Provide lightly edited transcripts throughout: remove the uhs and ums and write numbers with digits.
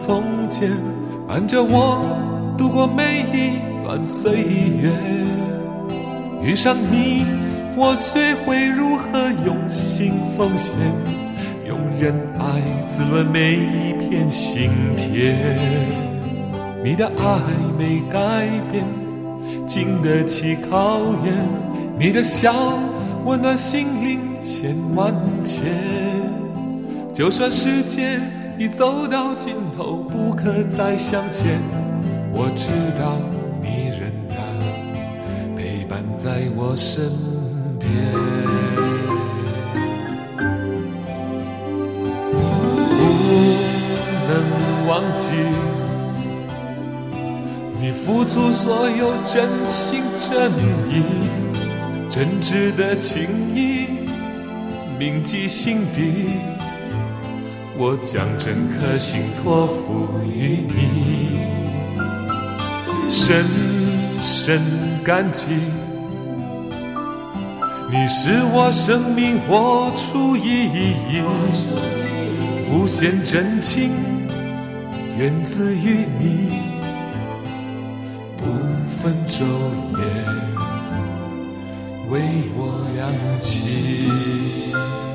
从前，伴着我度过每一段岁月。遇上你，我学会如何用心奉献，用仁爱滋润每一片心田。你的爱没改变，经得起考验，你的笑温暖心灵千万千。就算世界已走到尽头，不可再向前，我知道你仍然陪伴在我身边。不能忘记你付出所有真心真意，真挚的情谊铭记心底，我将整颗心托付于你。深深感激，你是我生命活出意义，无限真情源自于你，不分昼夜为我亮起。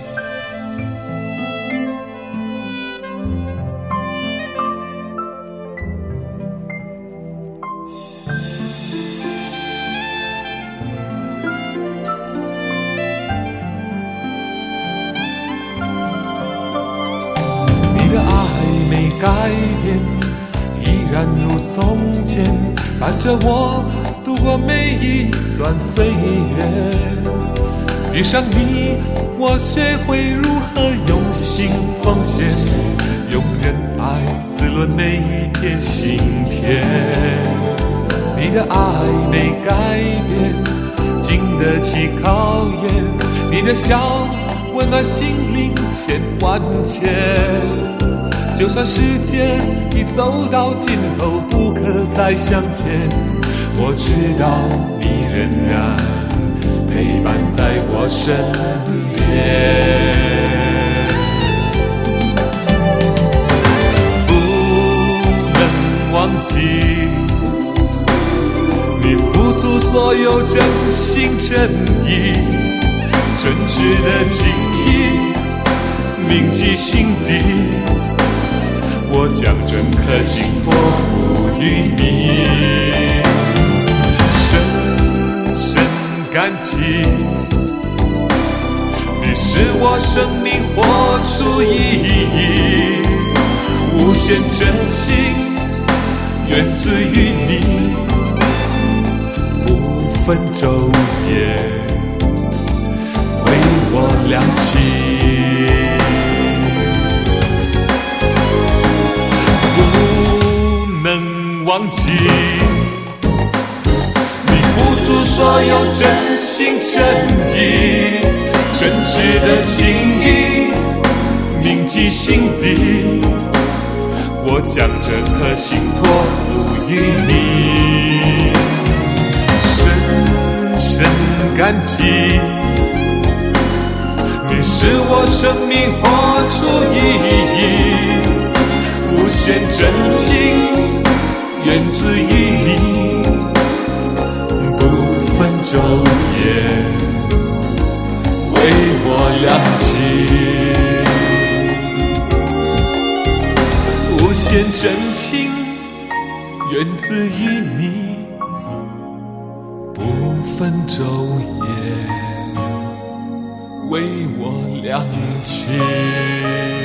你的爱没改变，依然如从前，伴着我度过每一段岁月。遇上你，我学会如何用心奉献，用仁爱滋润每一片心田。你的爱没改变，经得起考验，你的笑温暖心灵千万千。就算世界已走到尽头，不可再向前，我知道你仍然陪伴在我身边。不能忘记你付出所有真心真意，真挚的情谊铭记心底，我将整颗心托付于你。深深感激，你是我生命活出意义，无限真情源自于你，不分昼夜为我亮起。忘记你付出所有真心真意，真挚的情谊铭记心底，我将这颗心托付于你。深深感激，你是我生命活出意义，无限真情源自于你，不分昼夜为我亮起。无限真情源自于你，不分昼夜为我亮起。